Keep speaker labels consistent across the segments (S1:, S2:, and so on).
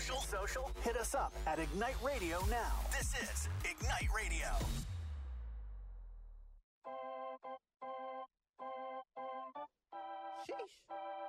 S1: Social? Hit us up at Ignite Radio now. This is Ignite Radio.
S2: Sheesh.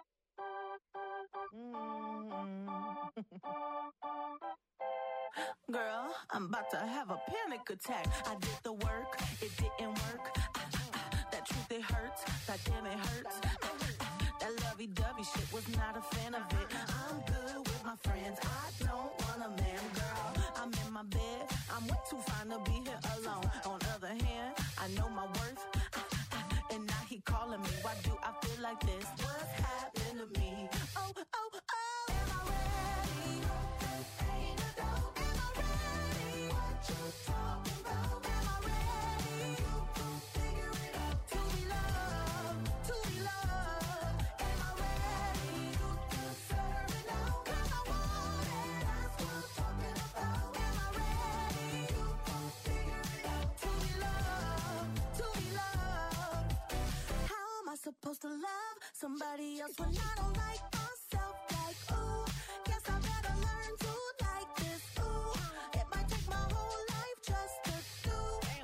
S2: Girl, I'm about to have a panic attack. I did the work, it didn't work. That truth, it hurts. That damn, it hurts. That lovey-dovey shit, was not a fan of it. I'm good with my friends. I don't want a man, girl. I'm in my bed. I'm way too fine to be here alone. On the other hand, I know my worth. And now he calling me. Why do I feel like this? What's happened to me? Oh, oh, oh. Am I ready? Ain't a dope. Am I ready? What you talking about? Am I ready? You can figure it out. To be loved, to be loved. Am I ready? You deserve it now. 'Cause I want it. That's what I'm talking about. Am I ready? You can figure it out. To be loved, to be loved. How am I supposed to love somebody else when I don't like myself? Like, ooh, guess I better learn to like this. Ooh, it might take my whole life just to do.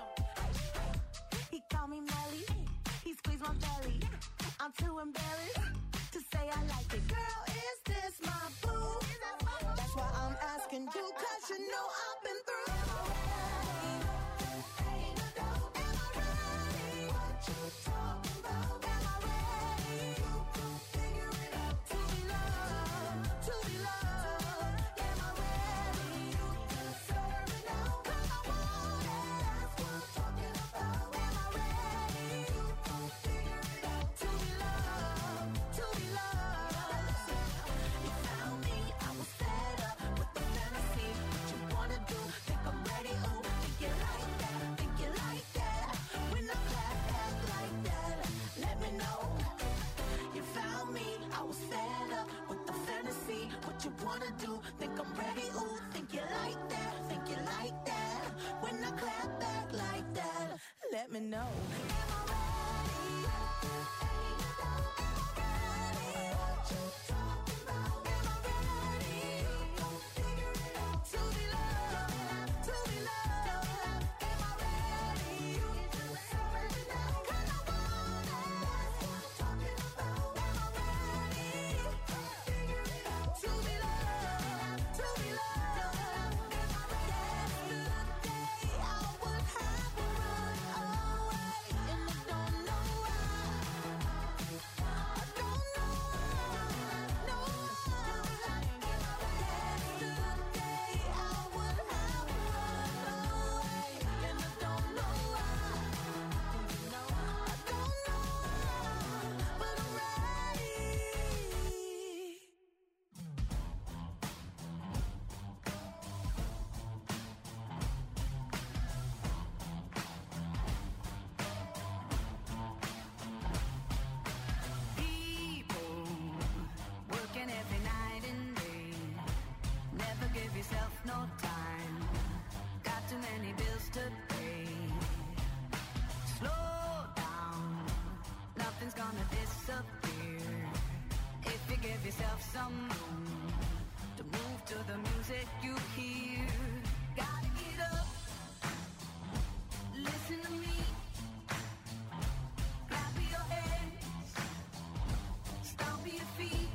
S2: He called me Melly, he squeezed my belly. I'm too embarrassed to say I like it. Girl, is this my boo? That's why I'm asking you, 'cause you know I've been through. Am I ready? Ain't a dope. Am I ready? What you talking about? Am I ready? You can figure it out. To be loved, to be loved. Am I ready? You deserve it now. 'Cause I want it. That's what I'm talking about. Am I ready? You can figure it out. To be loved, to be loved. You found me, I was fed up with the fantasy. What you wanna do? Think I'm ready? Ooh, think you like that? Think you like that? When I clap back like that, let me know. You found me, I was fed up with the fantasy. What you wanna do? Think I'm ready? Ooh, think you like that? Think you like that? When I clap back like that, let me know. Am I ready? Ain't a doubt. Am I ready? What you talking about? Am I ready? You gon' figure it out. To be loved, to be loved. Am I ready? You deserve it now. 'Cause I want it. That's what I'm talking about. Am I ready? Figure it out. To be loved, to be loved. Am I ready? Yesterday I would have run away, and I don't know why. I don't know why. No. Yesterday I would have run away, and I don't know why. I don't know why, but I'm ready.
S3: People working every night and day. Never give yourself no time. Got too many bills to pay. Slow down. Nothing's gonna disappear if you give yourself some room to move to the music you hear. Gotta get up. Listen to me. Clap your hands. Stomp your feet.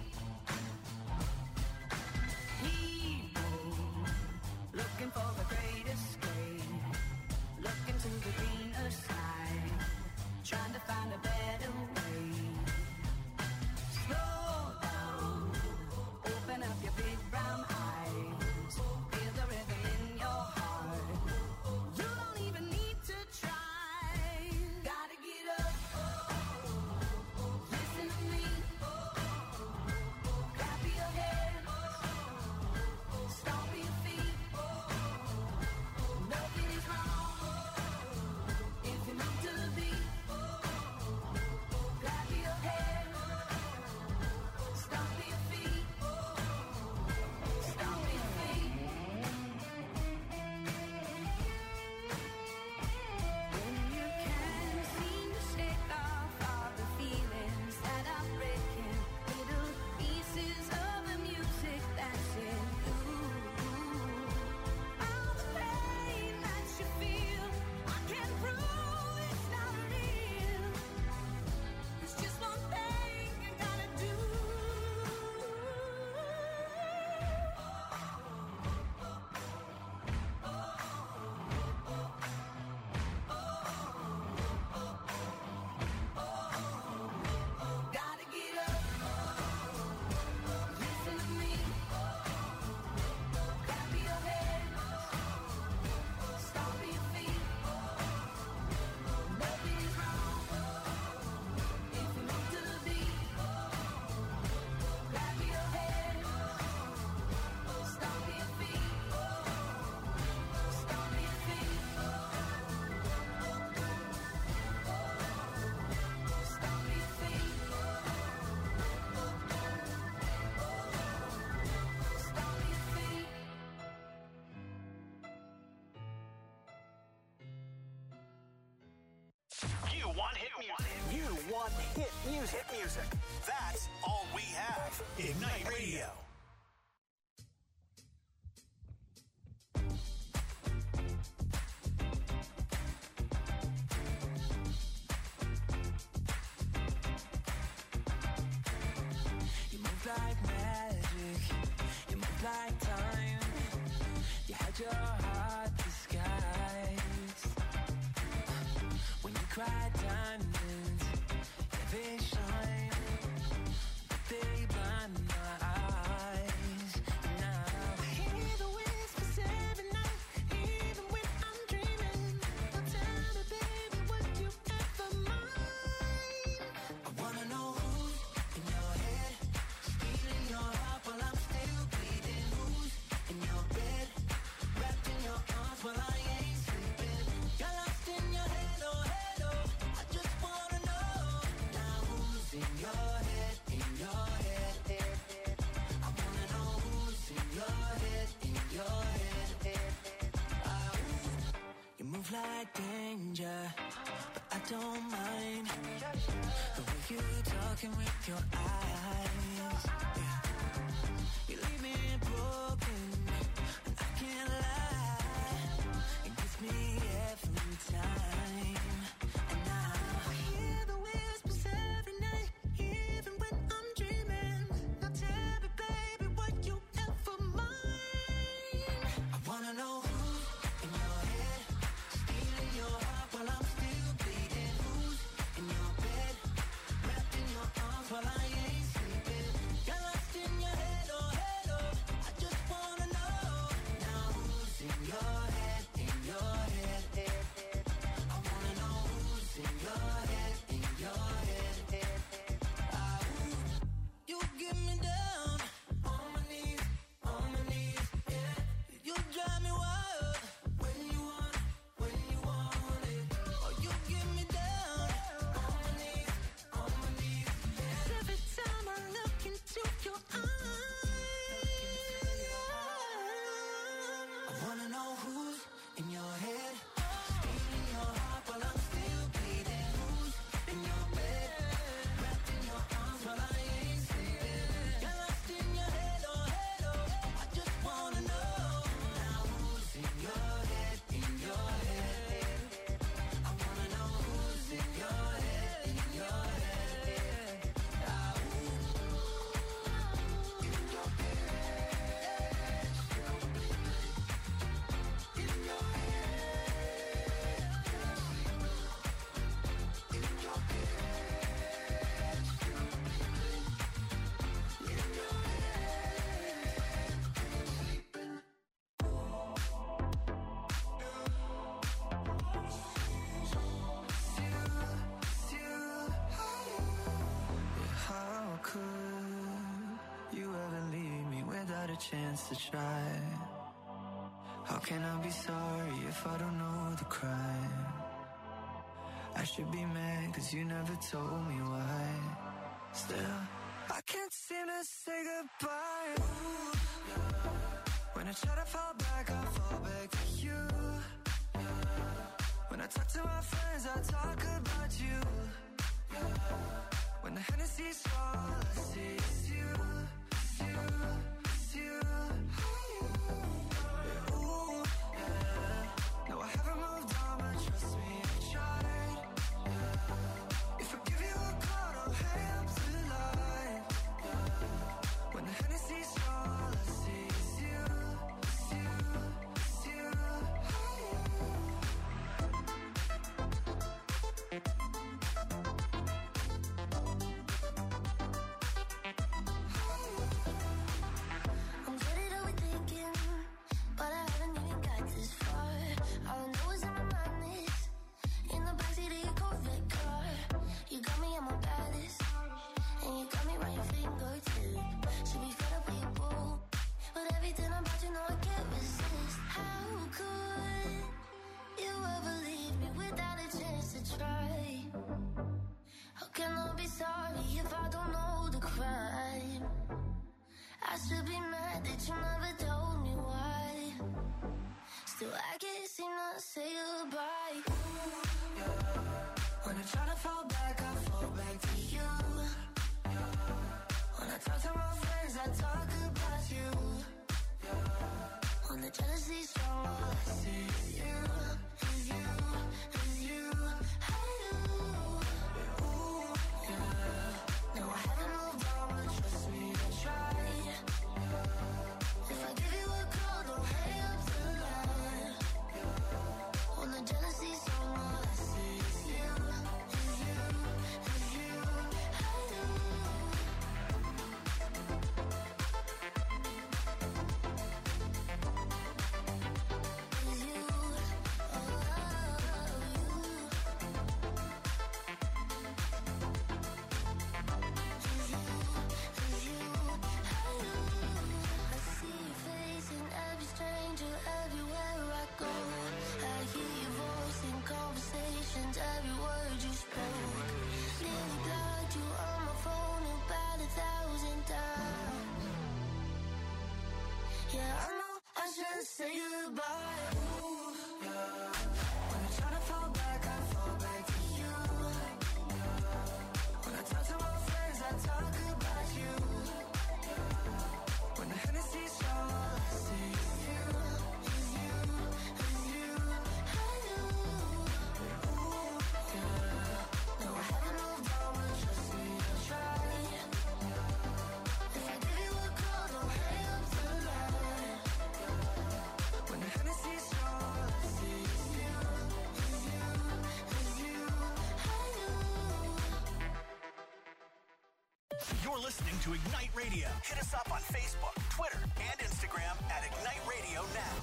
S3: People looking for the great escape. Looking to the greener side. Trying to find a better way. Slow down. Open up your big brown eyes.
S1: hit music. That's all we have. Ignite Radio.
S2: You move like magic, you move like time. You had your heart disguised. When you cried diamonds, yeah, they shine, but they blind my eyes. Now I hear the whispers every night, even when I'm dreaming. Now tell me, baby, would you ever mind? I wanna know who's in your head, stealing your heart while I'm still bleeding. Who's in your bed, wrapped in your arms while I ain't sleeping. You're lost in your head, oh, I just wanna know now who's in your head, in your head. I wanna know who's in your head, in your head. You move like danger, but I don't mind the way you talking with your eyes. Yeah. You leave me broken, and I can't lie. It gets me every time. And now I hear the whispers every night, even when I'm dreaming. Now tell me, baby, would you ever mind? I wanna know who's in your head, stealing your heart while I'm still bleeding. Who's in your bed, wrapped in your arms while I ain't sleeping. You're lost in your head, oh, I just wanna know now who's in your head, in your head. I wanna know who's in your head, in your head. You get me down on my knees, yeah. You drive me wild when you want it. Oh, you get me down on my knees, yeah. Every time I look into your eyes, I wanna know who's in your head, stealing your heart while I'm still bleeding. Who's in your bed, wrapped in your arms while I ain't sleeping. You're lost in your head, oh, I just wanna know now who's in your head, in your head. I wanna know who's in your head, in your head. How could you ever leave me without a chance to try? How can I be sorry if I don't know the crime? I should be mad cause you never told me why. Still, I can't seem to say goodbye. Ooh, yeah. When I try to fall back, I fall back to you. Yeah. When I talk to my friends, I talk about you. Yeah. When the Hennessy's all I see is you, it's you, it's you. Yeah, ooh, yeah. No, I haven't moved on, but trust me, I tried. Yeah. If I give you a call, don't hang up the line. Yeah. When the Hennessy's all I see is you, it's you, it's you. should be mad that you never told me why. Still, I can't seem to say goodbye. Ooh, yeah. When I try to fall back, I fall back to you.
S3: to my friends, I talk about you. When the jealousy's strong, all I see is you, is you, is you. I do. Ooh, yeah. No, I haven't moved on, but trust me, I tried. If I give you a call, don't hang up the line. When the jealousy's strong, all I see is you, is you, is you. I do. Every word you spoke, nearly blocked you on my phone about 1,000 times. Yeah, I know I should say goodbye. Ooh, yeah. When I try to fall back, I fall back to you. When I talk to my friends, I talk about you. When the Hennessy's strong, all I see is you, is you, is you. I do. No, I haven't moved on, but trust me, I tried. If I give you a call, don't hang up the line. When the Hennessy's strong, all I see is you, is you, is you. I do.
S1: You're listening to Ignite Radio. Hit us up on Facebook, Twitter, and Instagram at Ignite Radio Now.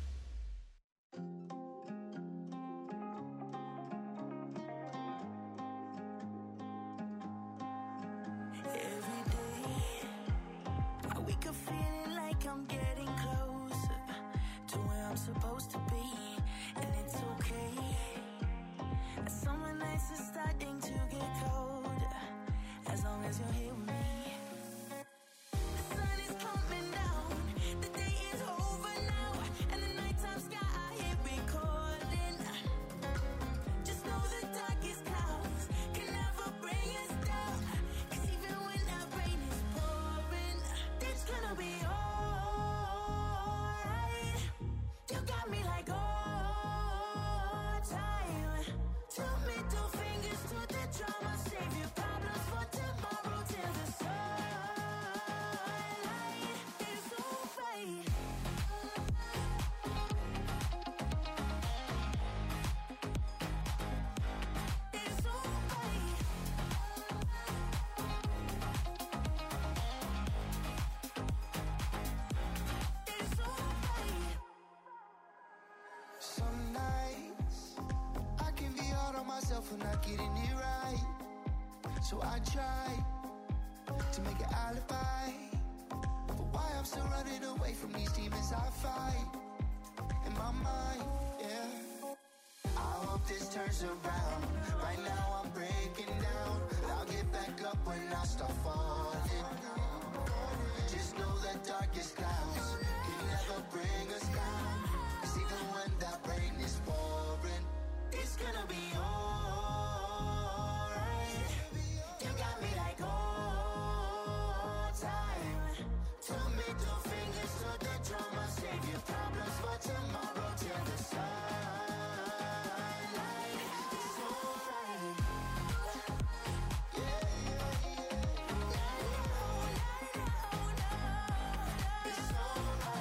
S2: Every day, I wake up feeling like I'm getting closer to where I'm supposed to be, and it's okay. As summer nights are starting to get colder, as long as you're here with me. The sun is coming down, the day is over now, and the nighttime sky I hear it calling. Just know the darkest clouds can never bring us down. 'Cause even when that rain is pouring, it's gonna be alright. You got me like all time. Two middle fingers to the drum. I'll save your problems for tomorrow till the sunlight is alright. It's alright. It's alright.
S3: Some nights I can be hard on myself for not getting it right. So I try to make an alibi for why I'm still running away from these demons I fight in my mind, yeah. I hope this turns around. Right now I'm breaking down. I'll get back up when I start falling. Just know the darkest clouds can never bring us down. 'Cause even when that rain is pouring, it's gonna be alright. You got me like all time. Two middle fingers to the drum. I'll save your problems for tomorrow till the sunlight. It's alright. Yeah, yeah, yeah. It's alright.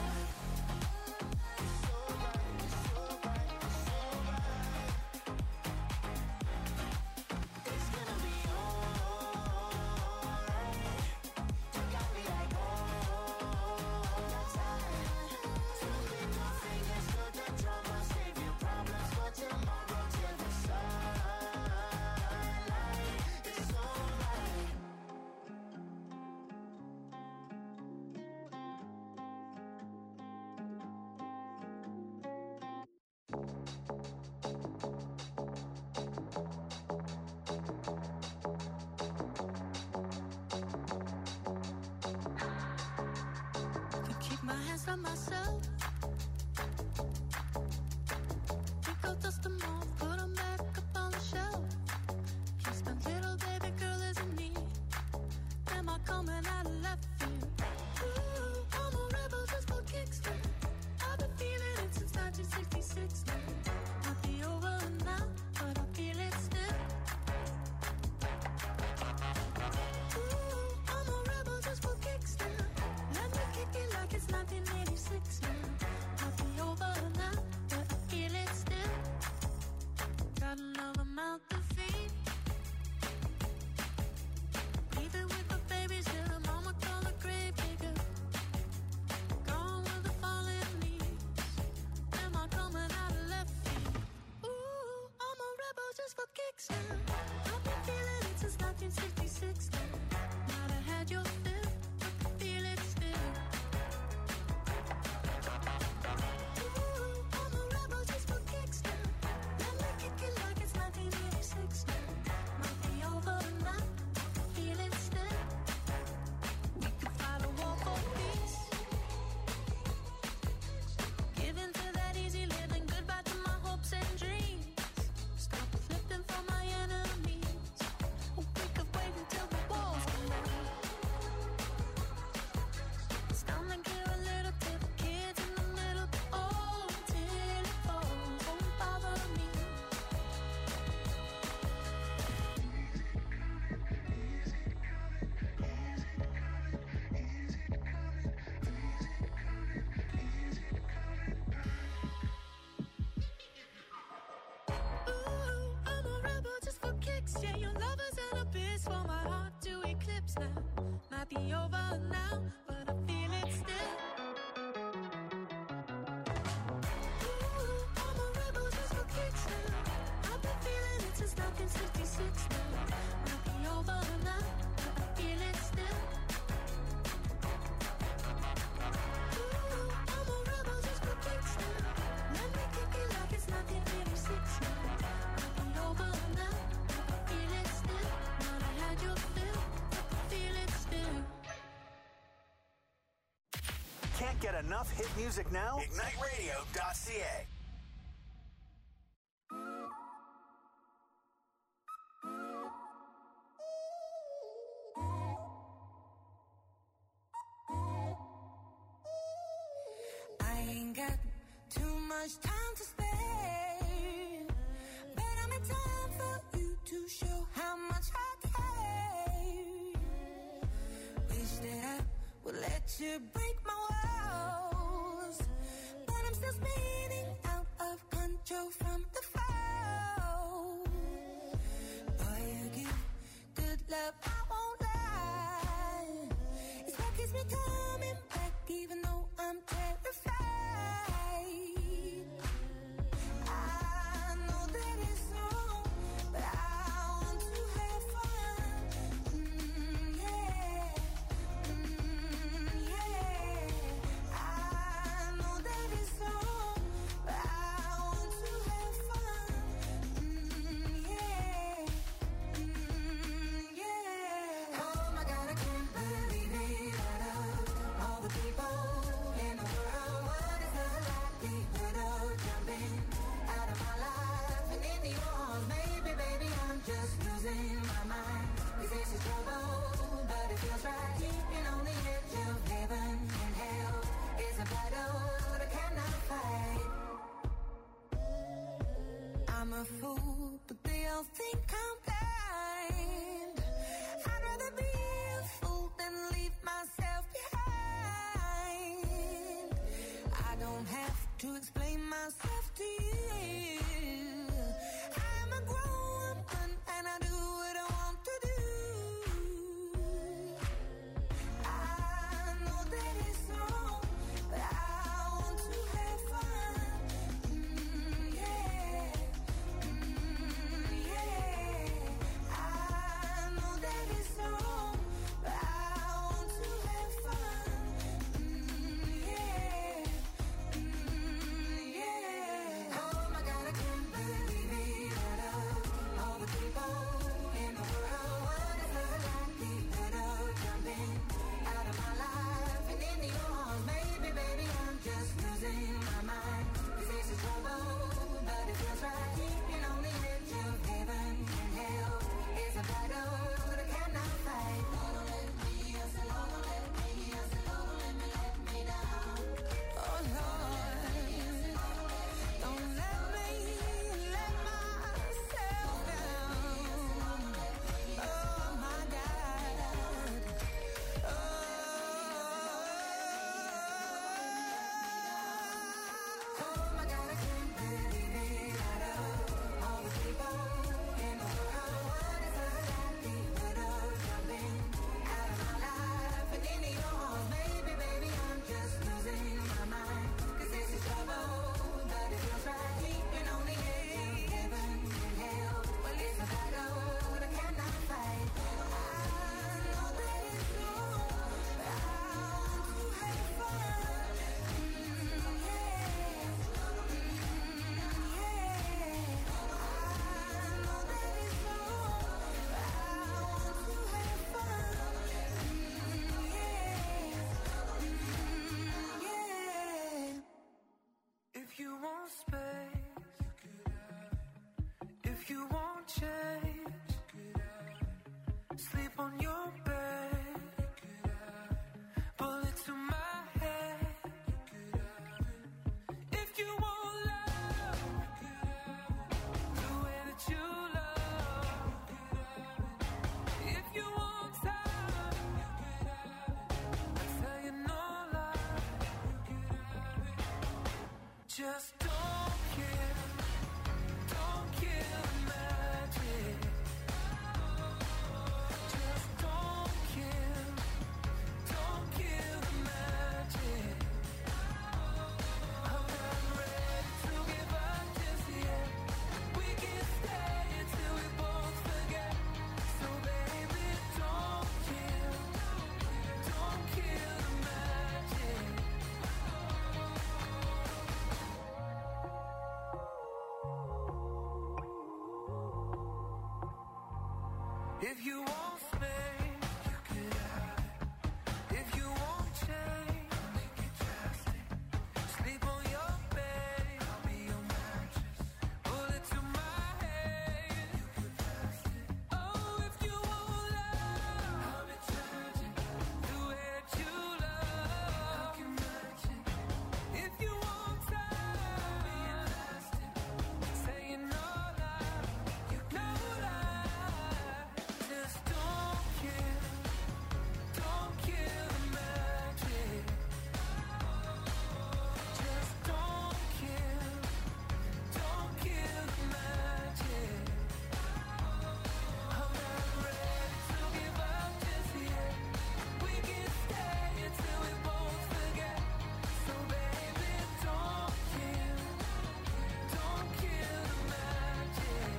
S2: 1986 now. Might be over now, but I feel it still. Got another mouth to feed. Breathing with the babies till mama call the grave digger. Gone with the fallen leaves. Am I coming out of left field? Ooh, I'm a rebel just for kicks now. I've been feeling it since 1966 now. Might have had your fill, but I feel it still. Ooh, I'm a rebel just for kicks now. Let me kick it like it's 1986 now. Might be over now, but I feel it still. We could fight a war for peace. Give in to that easy living, goodbye to my hopes and dreams. Stop flipping for my enemies. We could wait until the walls come down. Stand and clear a little to the kids in the middle. Oh, till it falls, won't bother me. Ooh, I'm a rebel just for kicks. Yeah, your lover's an abyss for my heart to eclipse now. Might be over now, but I feel it still. Ooh, I'm a rebel just for kicks now. I've been feeling it since 1966 now. Might be over now, but I feel it still. Ooh, I'm a rebel just for kicks now. Let me kick it like it's 1986 now. Might be over now, but I feel it still. Might have had your fill, but I feel it still.
S1: Can't get enough hit music now? IgniteRadio.ca.
S2: I ain't got too much time to spare, but I'm in time for you to show how much I care. Wish that I would let you break my walls, but I'm still spinning out of control from the fall. Boy, you give good love, I won't lie. It's what keeps me coming back, even though I'm terrified. I know that it's wrong, but I want to have fun. Yeah, yeah. I know that it's wrong, but I want to have fun. Yeah, yeah. Oh my God, I can't believe it. Out of all the people in the world, what is the likelihood of jumping out of my life and into yours? Maybe, baby, I'm just losing my mind. 'Cause this is trouble, but it feels right. Keeping on the edge of heaven and hell is a battle that I cannot fight. I'm a fool, but they all think I'm blind. I'd rather be a fool than leave myself behind. I don't have to explain myself to you. I'm a grown woman and I do what I want to do. I know that it's wrong, but I want to have fun. Yeah, yeah. I know that it's wrong, but I want to have fun. Yeah, yeah. Oh my God, I can't believe
S4: If you want space, if you want change, sleep on your bed, bullet to my head. If you want love, the way that you love. If you want time, I tell you no lie. Just don't kill the magic. Just don't kill the magic. I'm not ready to give up just yet. We can stay until we both forget. So baby, don't kill the magic. If you want space, you could have it. If you want change, I'll make it drastic. Sleep on your bed, I'll be your mattress. Bullet to my head, you could pass it. Oh, if you want love, I'll be charging. The way that you love, I can match it. If you want time, I'll be elastic. Saying no lie, you no lie. Just don't kill the magic. Just don't kill the magic. I'm not ready to give up just yet. We can stay until we both forget. So baby, don't kill the magic.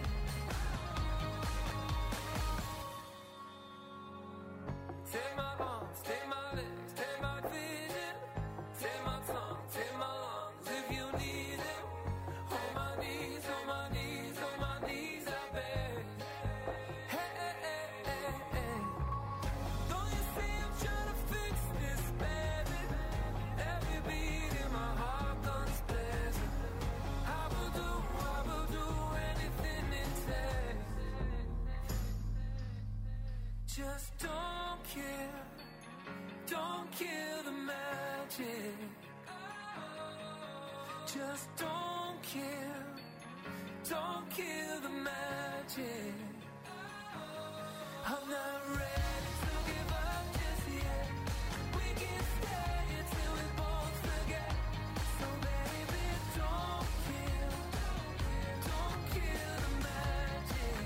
S4: Take my arms, take my legs, take my vision, take my tongue, take my lungs if you need it. On my knees, on my knees, on my knees, I beg. Hey, hey, hey, hey, hey. Don't you see I'm trying to fix this, baby? Every beat in my heart guns blazing. I will do anything it takes. Just don't kill the magic. Just don't kill the magic. I'm not ready to give up just yet. We can stay until we both forget. So baby, don't kill the magic.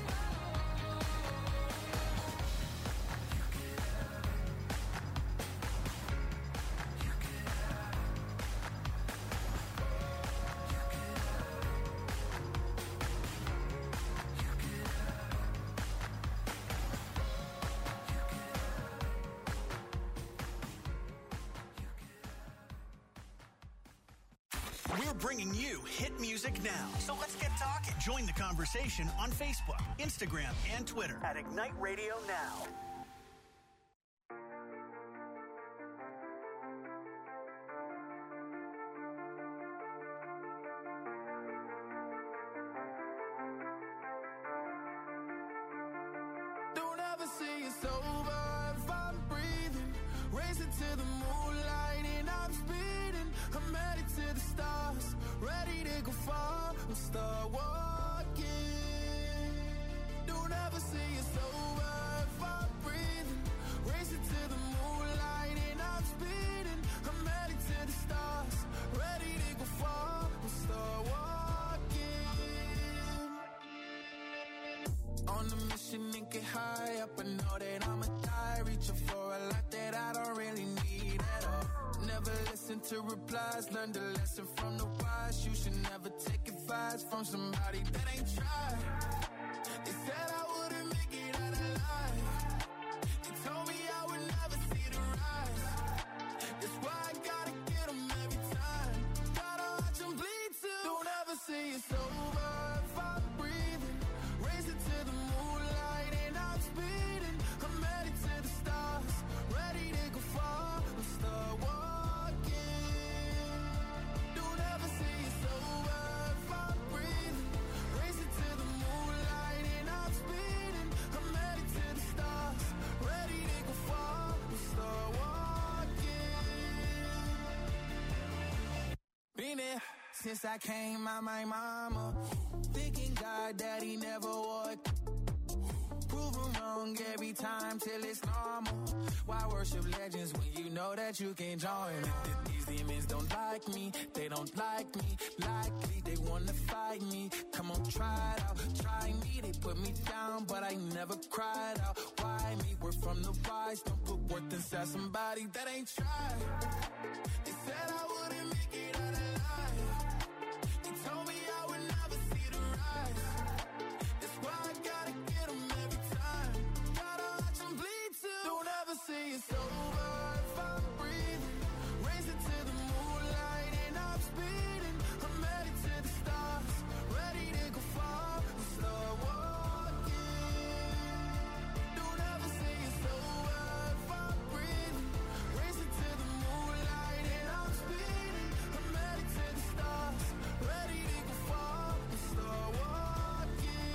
S4: You can have it. You can have it. You can have it. You can have
S1: We're bringing you hit music now. So let's get talking. Join the conversation on Facebook, Instagram, and Twitter at Ignite Radio Now.
S5: Don't ever say it's over if I'm breathing. Racing to the moonlight and I'm speeding. I'm headed to the stars, ready to go far and start walking. Don't ever say it's over if I'm breathing. Racing to the moonlight and I'm speeding. I'm headed to the stars, ready to go far and start walking. On the mission and get high up, I know that I'ma die. Reaching for a lot that I don't really need at all. Never listen to replies, learn the lesson from the wise. You should never take advice from somebody that ain't tried. They said I wouldn't make it out alive. They told me I would never see the rise. That's why I gotta get them every time. Gotta watch them bleed too. Don't ever say it's over if I'm breathing. Racing to the moonlight and I'm speeding. I'm headed to the stars, ready to go far and start walking. Don't ever say seen it since I came out my mama. Thinking God that he never would. Proven wrong every time till it's normal. Why worship legends when you know that you can join? These demons don't like me, they don't like me. Likely they wanna fight me. Come on, try it out, try me. They put me down, but I never cried out. Why me? We're from the wise. Don't put worth inside somebody that ain't tried. They said I wouldn't make it out alive. They told me I would never see the rise. That's why I gotta get them every time. Gotta watch them bleed too. Don't ever say it's over if I'm breathing. Racing to the moonlight and I'm speeding. I'm headed to the stars, ready to go far and start walking. Don't ever say it's over if I'm breathing. Racing to the moonlight and I'm speeding. I'm headed to the stars, ready to go far and start walking.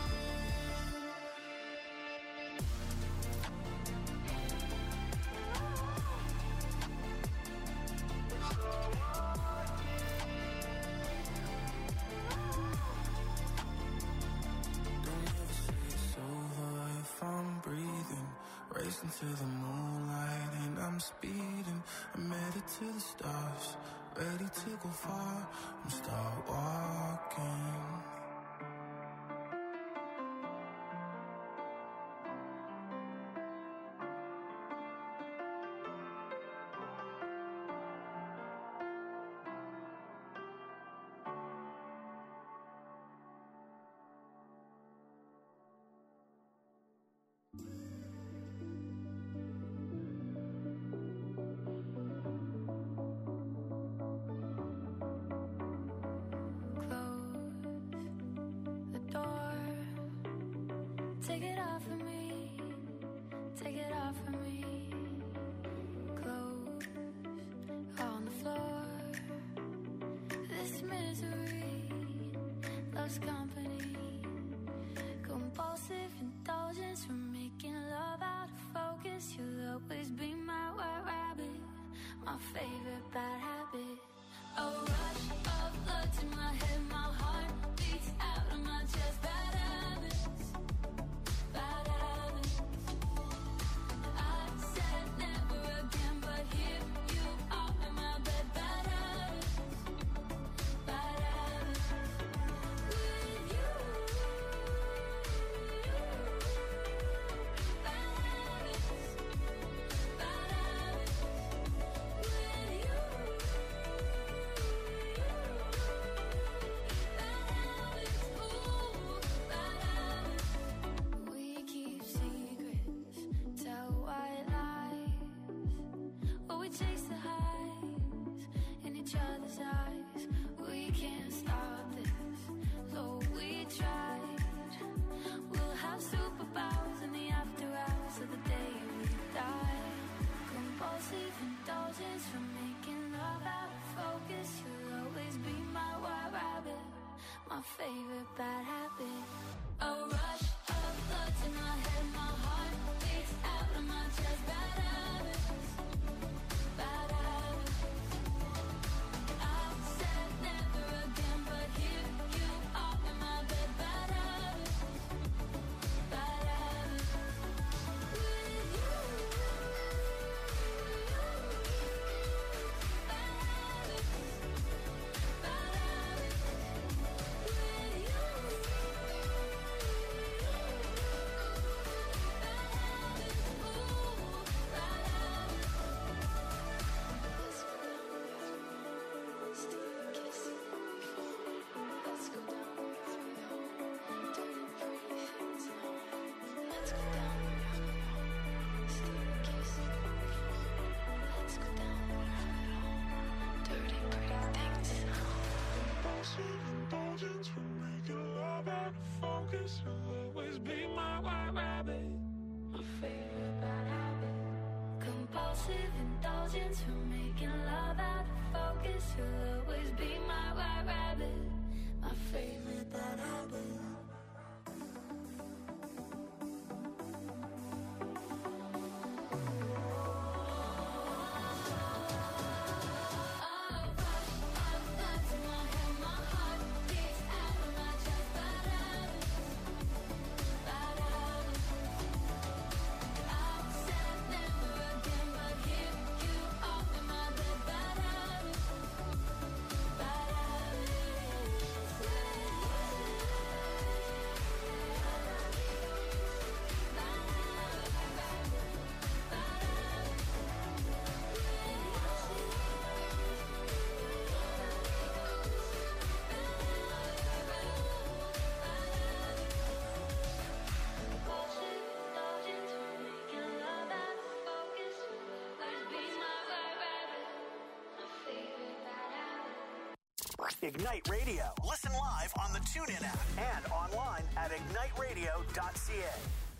S5: Don't ever say it's over if I'm breathing. Racing to the moonlight and I'm speeding. I'm headed to the stars, ready to go far and start walking.
S3: The door. Take it off of me. Take it off of me. Clothes on the floor. This misery loves company. Compulsive indulgence from making love out of focus. You'll always be my white rabbit, my favorite bad habit. A rush of blood to my head, my heart beats out of my chest. Bad habits, bad habits. I said never again, but here you are in my bed. Bad habits, bad habits. With you, bad habits, bad habits. With you. We keep secrets, tell white lies, or we chase the highs in each other's eyes. We can't stop this, though we tried. We'll have superpowers in the after hours of the day we die. Compulsive indulgence from making love out of focus. You'll always be my white rabbit, my favorite bad habit. A rush of blood to my head, my heart beats out of my chest. Bad habits, bad habits. I said never again, but here you are in my bed. Bad habits, bad habits. With you, bad habits, bad habits. With you.
S5: Indulgence from making love out of focus. You'll always be my white rabbit, my favorite bad habit.
S3: Compulsive indulgence from making love out of focus. You'll always be my white rabbit, my favorite bad habit. Oh, rush of blood to my
S1: Ignite Radio. Listen live on the TuneIn app and online at igniteradio.ca.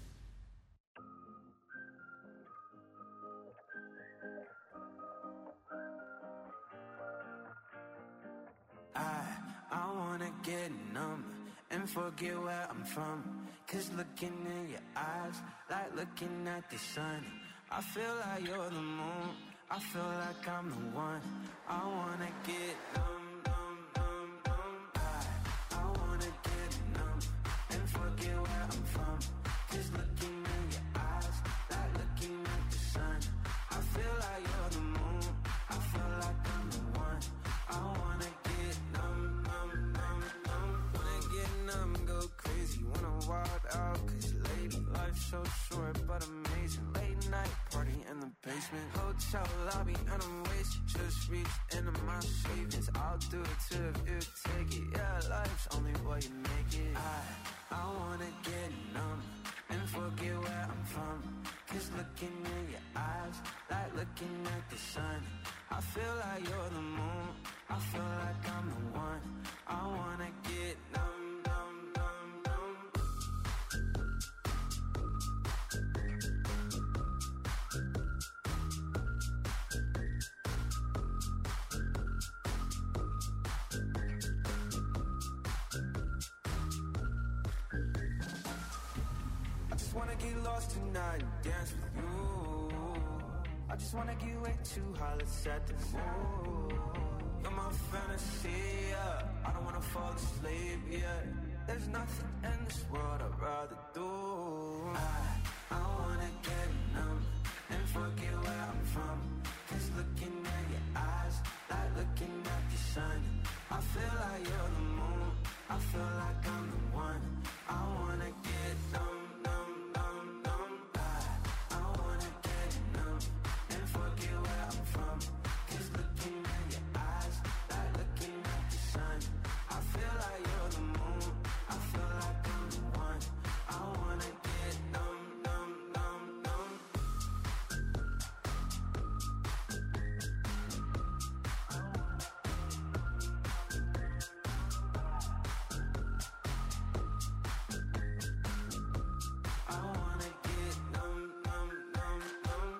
S4: I wanna get numb and forget where I'm from. Cause looking in your eyes, like looking at the sun. I feel like you're the moon, I feel like I'm the one. I wanna get numb, numb, numb, numb. I wanna get numb and forget where I'm from. Cause looking in your eyes, like looking at the sun. I feel like you're the moon, I feel like I'm the one. I wanna get numb, numb, numb, numb. Wanna get numb, go crazy, wanna wild out. Cause lady, life's so short but amazing. Late night party in the basement, hotel lobby and I'm wasted. Just reached into my savings, I'll do it too if you take it. Yeah, life's only what you make it. I wanna get numb and forget where I'm from. Cause looking in your eyes, like looking at the sun. I feel like you're the moon, I feel like I'm the one. I wanna get numb, numb, numb, numb. I just wanna get lost tonight and dance with you. I just wanna get way too high, let's set the mood. You're my fantasy, yeah. I don't wanna fall asleep, yeah. There's nothing in this world I'd rather do. I wanna get numb and forget where I'm from. Cause looking at your eyes, like looking at the sun. I feel like you're the moon, I feel like I'm the one. I wanna get numb, numb, numb, numb. I wanna get numb and forget where I'm from. Cause looking at your eyes, like looking at the sun. I feel like you're the moon, I feel like I'm the one. I wanna get numb, numb, numb, numb. I wanna get numb, numb, numb, numb.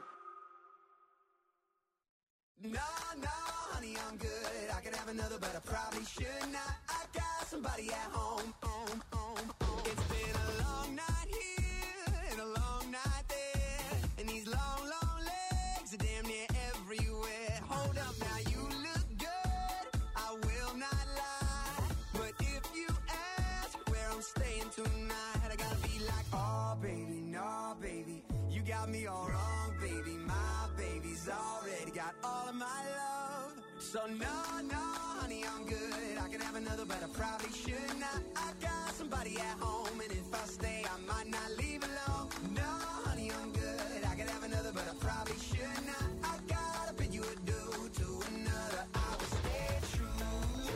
S5: No, no, honey, I'm good. I could have another, but I probably should not. I got somebody at home. It's been a long night here and a long night there, and these long, long legs are damn near everywhere. Hold up, now you look good, I will not lie. But if you ask where I'm staying tonight, I gotta be like, oh baby, no baby, you got me all wrong, baby. My baby's already got all of my love. So no, no, honey, I'm good. I could have another, but I probably should not. I got somebody at home, and if I stay, I might not leave alone. No, honey, I'm good. I could have another, but I probably should not. I gotta bid you adieu to another. I will stay true.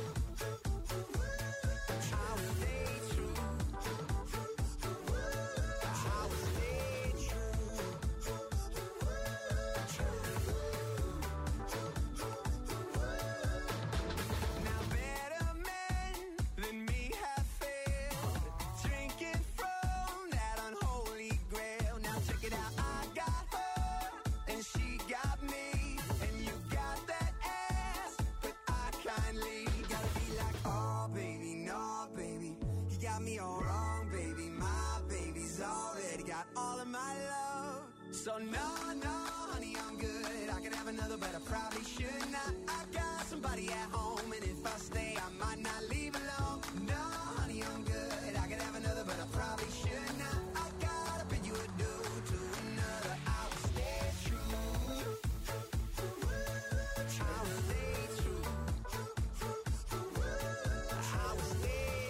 S5: I will stay true. I will stay true. Now better men than me have failed, drinking from that unholy grail. Now check it out, I got her and she got me, and you got that ass, but I kindly gotta be like, oh baby, no baby, you got me all wrong, baby. My baby's already got all of my love. So no, no, honey, I'm good. I could have another, but I probably should not. I got somebody at home, and if I stay, I might not leave alone. No, honey, I'm good. I could have another, but I probably should not. I gotta bid you adieu to another. I will stay true. I will stay true. I will stay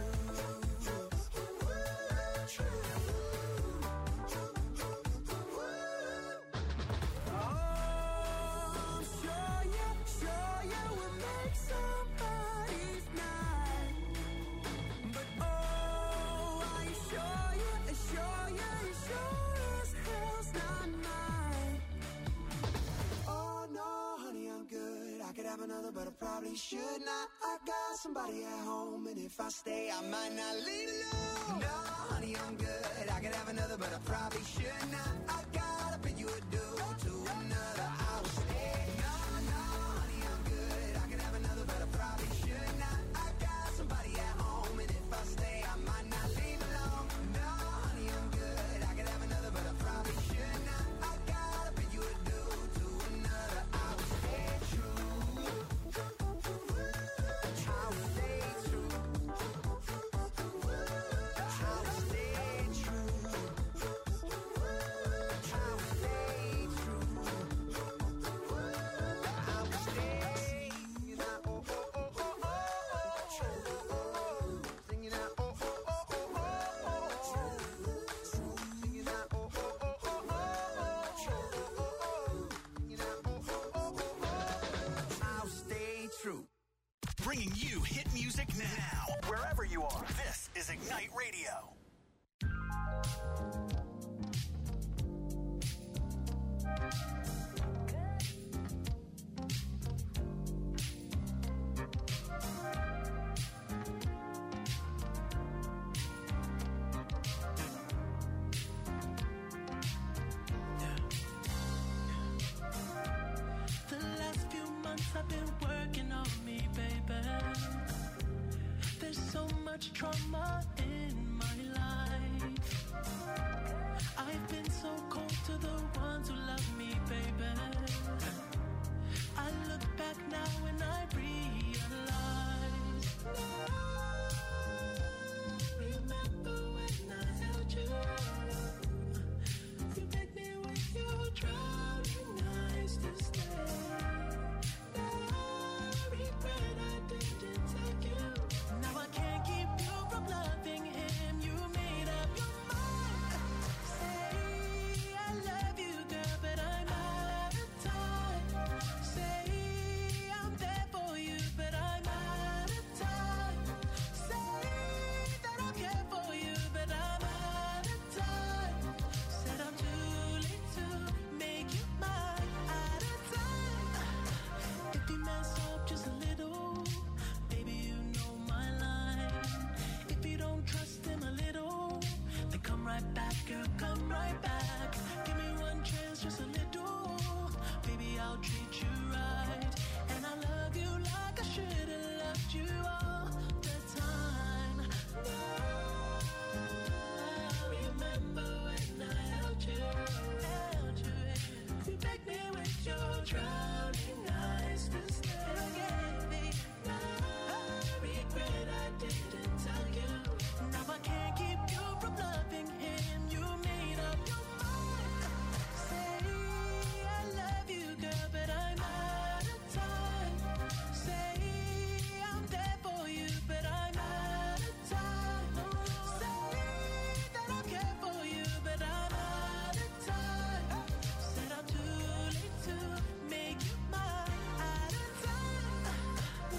S5: Oh, sure you will make somebody's night. But oh, are you sure you sure as hell's not mine. Oh no, honey, I'm good. I could have another, but I probably should not. I
S4: got somebody at home, and if I stay, I might not leave alone. No, honey, I'm good. I could have another, but I probably should not. I gotta pay you a due to another. I will stay. No, no, honey, I'm good. I could have another, but I probably should not. I got somebody at home, and if I stay, I might not leave alone. No, honey, I'm good. I could have another, but I probably should not. I gotta pay you a due to another. I will stay true. I will stay true. I will stay true. I will stay true. I will stay. Singing out, oh, oh, oh, oh, oh, oh. Singing out, oh, oh, oh, oh, oh, oh. Singing out, oh, oh, oh, oh, oh, oh. Singing out, oh, oh, oh, oh, oh. I'll stay true.
S1: Bringing you hit music now, wherever you are. This is Ignite Radio.
S2: The last few months I've been working on me, baby. There's so much trauma in my life. I've been so cold to the ones who love me, baby. I look back now and I realize. Remember when I held you? You made me with your drowning eyes to stay. No regret I didn't take you. Now I can't keep you from loving him. You made up your mind. Say I love you, girl, but I'm out of time. Say I'm there for you, but I'm out of time. Say that I care for you, but I'm out of time. Said I'm too late to make you mine. Out of time. If you mess up just a little, baby, you know my line. If you don't trust him a little, then come right back, girl, come right back. Give me one chance, just a little. Baby, I'll treat you right. And I love you like I should have loved you all the time. Now, remember when I held you. You begged me with your drowning eyes to stay again. No regret I didn't tell you. Now I can't keep you from loving him. You made up your mind. Say I love you, girl, but I'm out of time. Say I'm there for you, but I'm out of time. Say that I care for you, but I'm out of time. Said I'm too late to make you mine. Out of time.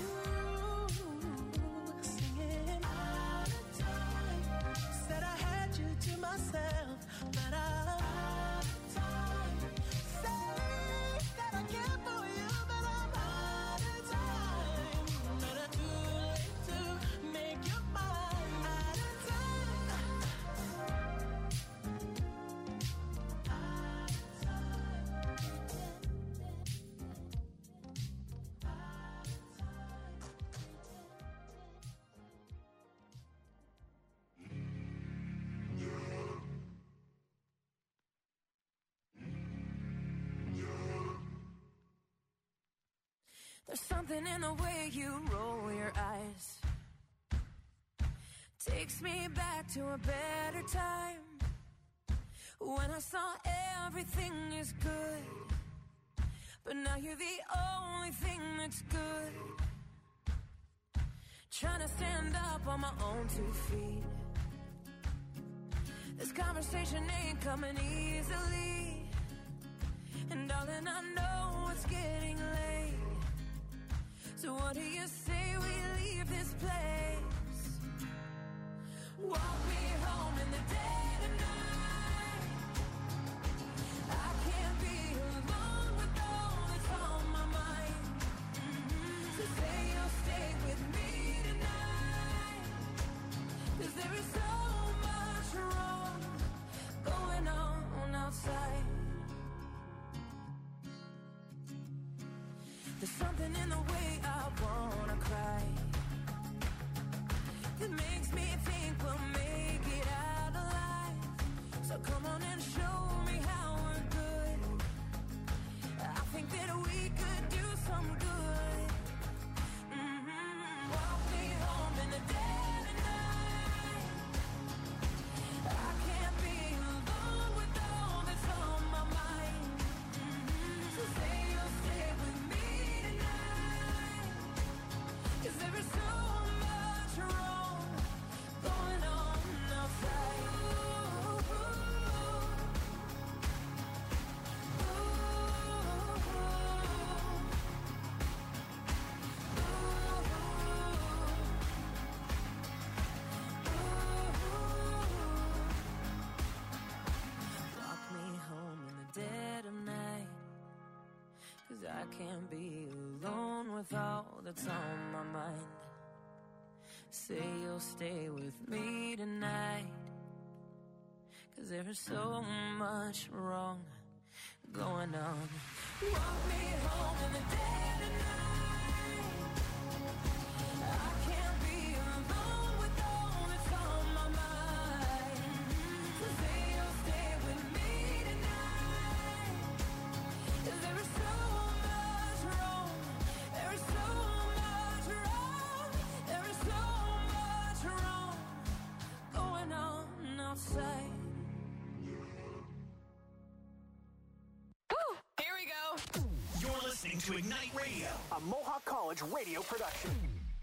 S2: Ooh, singing out of time. Said I had you to myself, but I'm out of time. Say that I care for you, but I'm out of time. But I'm too late to make you mine. Out of time. There's something in the way you roll your eyes. Takes me back to a better time. When I saw everything is good. But now you're the only thing that's good. Trying to stand up on my own 2 feet. This conversation ain't coming easily. And darling, I know it's getting late. So what do you say we leave this place? Walk me home in the dead of night. I can't be alone with all that's on my mind. So say you'll stay with me. There's something in the way I wanna cry. It makes me think we'll make it out alive. So come on and show me how we're good. I think that we could do some good. Walk me home in the dead of night. I can't be alone with all that's on my mind. So say you'll stay with me tonight. 'Cause there is so much wrong going on outside. Walk me home in the dead of night. 'Cause I can't be alone with all that's on my mind. Say you'll stay with me tonight. 'Cause there is so much wrong going on. Walk me home in the dead of night. I can't be alone with all that's on my mind. So say you'll stay with me tonight. 'Cause there is so much wrong. There is so much wrong. There is so much wrong going on outside.
S3: Here we go.
S1: You're listening to Ignite Radio, a Mohawk College radio production.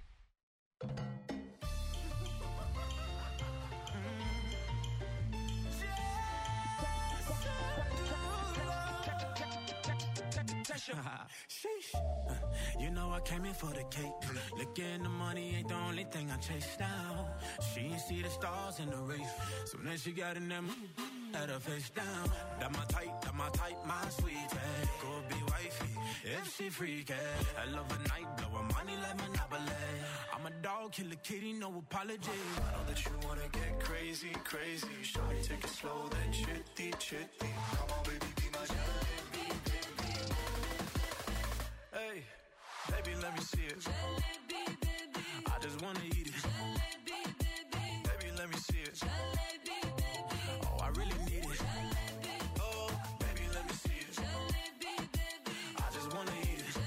S5: Sheesh. You know I came in for the cake. Looking the money ain't the only thing I chase down. She ain't see the stars in the race. Soon as she got in them, had her face down. That my type, my sweetie. Could be wifey if she freaky. I love a night, blowin' money like Monopoly. I'm a dog, kill a kitty, no apology.
S6: I know that you wanna get crazy, crazy. Shawty, take it slow, then chitty, chitty. Come on, baby, be my jalebi, baby.
S5: Hey, baby, let me see it.
S3: Jalebi, baby.
S5: I just wanna eat it.
S3: Jalebi, baby.
S5: Baby, let me see it.
S3: Jalebi, baby.
S5: Oh, I really need it.
S3: Jalebi,
S5: Oh, baby, let me see it.
S3: jalebi, baby.
S5: I just wanna eat it.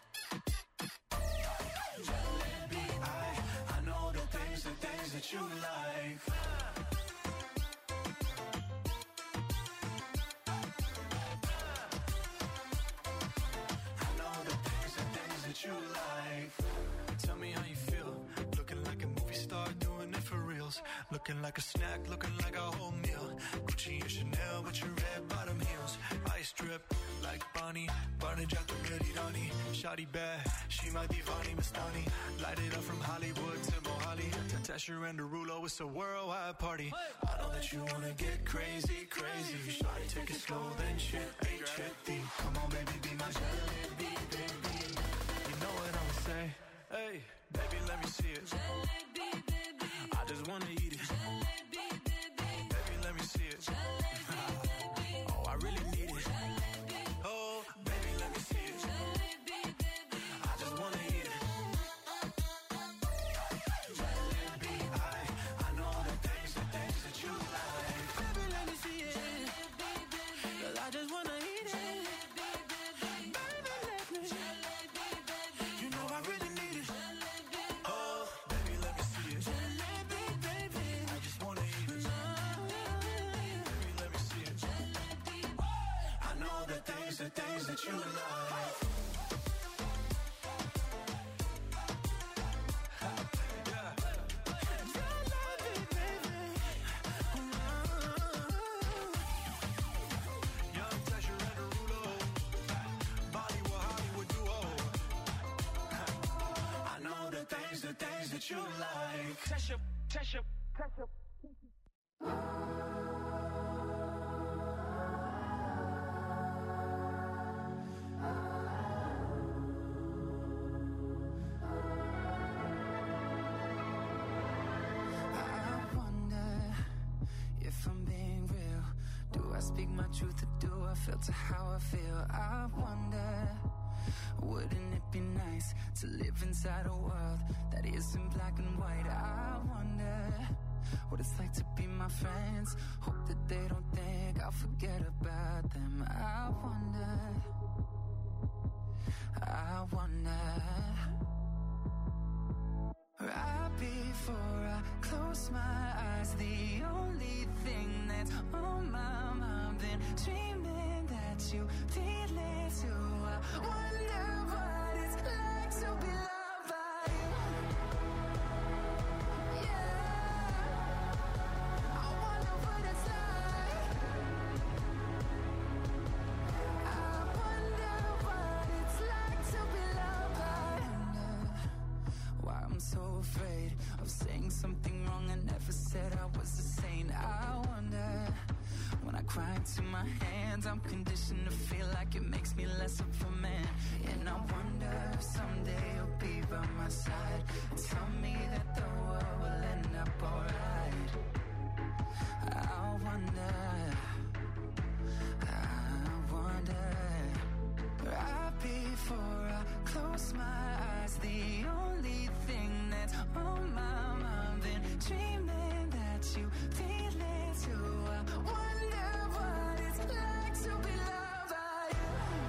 S5: Jalebi, I know the things that you like. I know the things that you like.
S6: Tell me how you feel. Looking like a movie star, doing it for reals. Looking like a snack, looking like a whole meal. Gucci and Chanel with your red bottom heels. Ice drip like Bonnie, Barney Jack the Merirani. Shawty bad, she my divani Mastani. Light it up from Hollywood to Mohali. Tasher and Derulo, it's a worldwide party. I know that you wanna get crazy, crazy. Shawty, take it slow, then chitty, chitty. Come on, baby, be my jalebi, baby. You know what I'ma say? Hey, baby, let me see it.
S3: Jalebi, baby.
S5: I just wanna eat it.
S3: Jalebi, baby.
S5: Baby, let me see it.
S3: Jalebi, baby.
S5: Oh, I really need it.
S3: Jalebi,
S5: Oh, baby, let me see it.
S3: jalebi, baby.
S5: I just wanna eat it. Jalebi, I know the things that you like. Baby, let me see it.
S3: Jalebi, baby.
S5: 'Cause I just wanna eat it.
S3: Jalebi, baby.
S5: Baby, let me.
S3: Jalebi, baby.
S5: You know I really need it.
S3: Jalebi,
S5: Oh, baby, let me see it.
S3: jalebi, baby.
S5: I just wanna eat it. Baby, let me see it.
S3: Jalebi.
S5: I know the things that you like.
S6: Young Tasher and Derulo. Bollywood, Hollywood duo.
S5: I know the things that you like.
S2: I wonder if I'm being real. Do I speak my truth or do I filter how I feel? I wonder
S7: Wouldn't it be nice to live inside a world that isn't black and white? I wonder what it's like to be my friends. Hope that they don't think I'll forget about them. I wonder. Right before I close my eyes, the only thing that's on my mind, been dreaming that you feel it too. I wonder what it's like to be loved by you. Yeah, I wonder what it's like. I wonder what it's like to be loved by you. Why I'm so afraid of saying something wrong. I never said I was a saint. I wonder. When I cry into my hands, I'm conditioned to feel like it makes me less of a man. And I wonder if someday you'll be by my side and tell me that the world will end up alright. I wonder. Right before I close my eyes, the only thing that's on my mind, been dreaming that you feel it too. I wonder what it's like to be loved by you.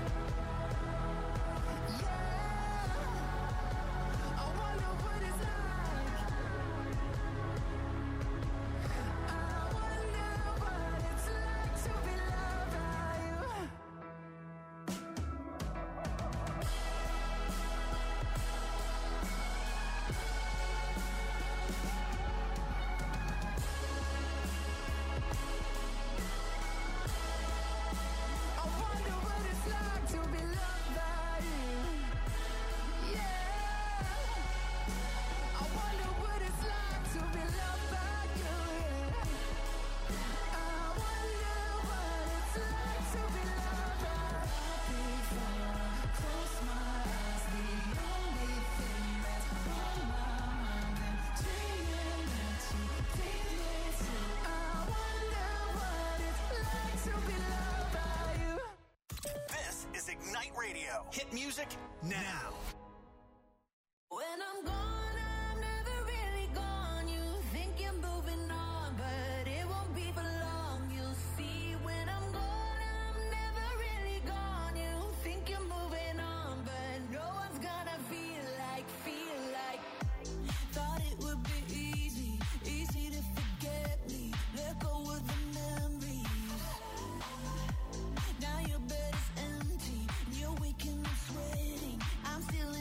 S7: Yeah, I wonder what it's like. I wonder what it's like to be loved by you.
S1: Ignite Radio. Hit music now.
S3: When I'm gone, I'm never really gone. You think you're moving on, but it won't be for long. You'll see when I'm gone, I'm never really gone. You think you're moving on, but no one's gonna feel like. Thought it would be easy to forget me. Let go of the memories. Now your bed is empty, you're waking up sweating. I'm still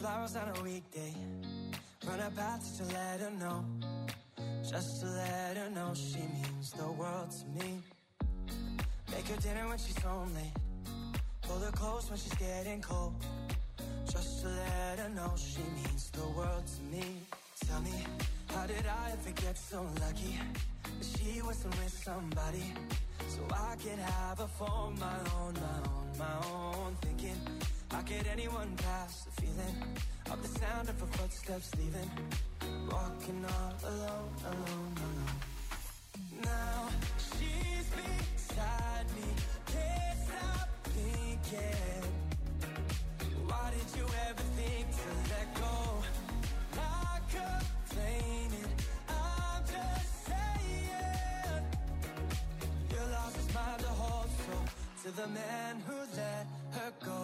S8: flowers on a weekday. Run a path just to let her know. Just to let her know she means the world to me. Make her dinner when she's home late. Pull her close when she's getting cold. Just to let her know she means the world to me. Tell me, how did I ever get so lucky that she wasn't with somebody so I could have her for my own, my own, my own. Thinking, how could anyone pass the feeling of the sound of her footsteps leaving? Walking all alone, alone, alone. Now she's beside me, can't stop thinking. Why did you ever think to let go? Not complaining, I'm just saying. Your loss is mine to hold, so to the man who let her go,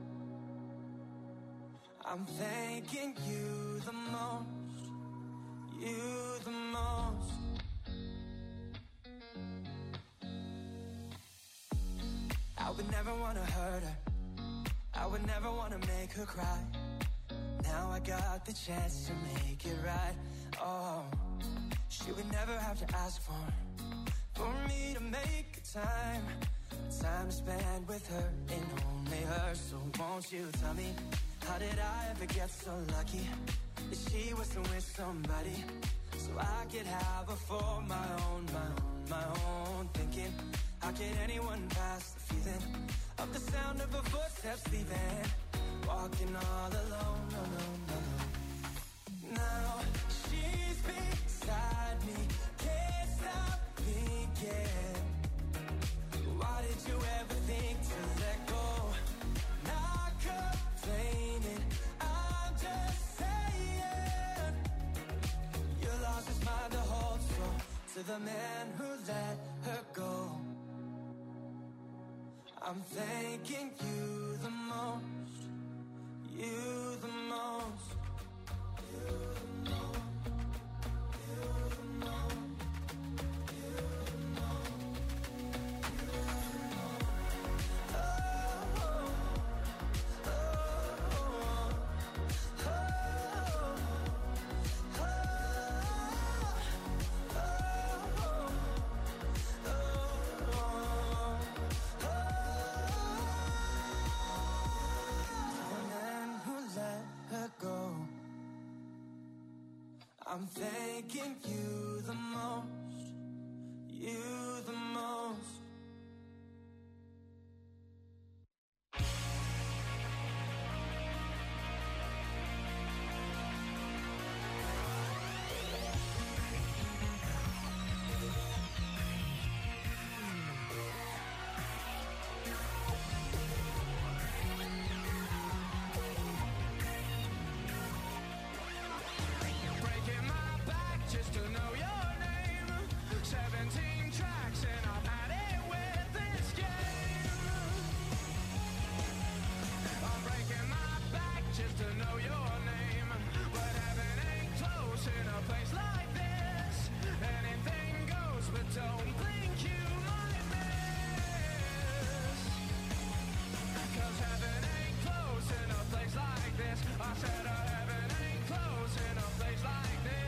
S8: I'm thanking you the most, you the most. I would never want to hurt her, I would never want to make her cry. Now I got the chance to make it right. Oh, she would never have to ask for me to make time to spend with her and only her. So won't you tell me, how did I ever get so lucky that she wasn't with somebody so I could have her for my own, my own, my own. Thinking, how could anyone pass the feeling of the sound of her footsteps leaving? Walking all alone, alone, alone. Now she's beside me, can't stop thinking. Why did you ever think to let go? Not complaining, I'm just saying. Your loss is mine to hold, so to the man who let her go, I'm thanking you the most, you the most, you the most, you the most, you the most, you the most. Oh, oh, oh, oh, oh, I'm thanking you the most, you the most.
S5: Just to know your name. 17 tracks and I've had it with this game. I'm breaking my back just to know your name. But heaven ain't close in a place like this. Anything goes, but don't think you might miss. 'Cause heaven ain't close in a place like this. I said heaven ain't close in a place like this.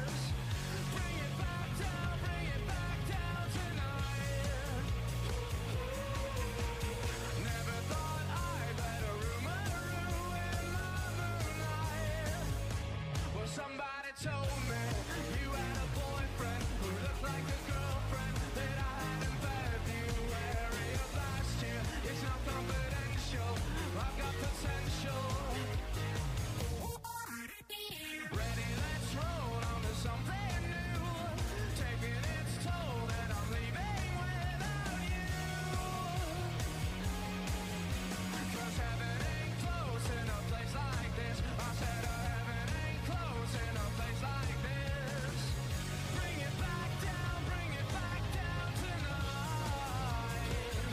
S5: Somebody told me you had a boyfriend who looked like a girlfriend that I had in February of last year. It's not confidential, I've got potential. Ready, let's roll on to something new. Taking its toll and I'm leaving without you. 'Cause heaven ain't close in a place like this. I said in a place like this. Bring it back down tonight.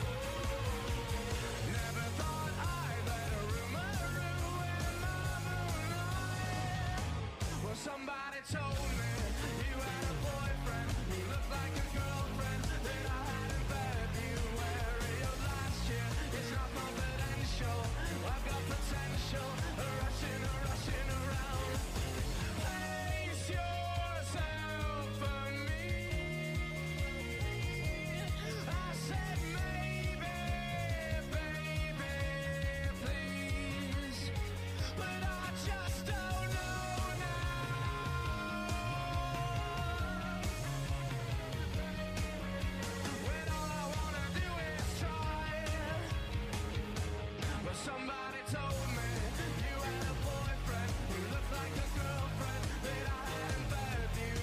S5: Never thought I'd let a rumor ruin my moonlight. Well, somebody told me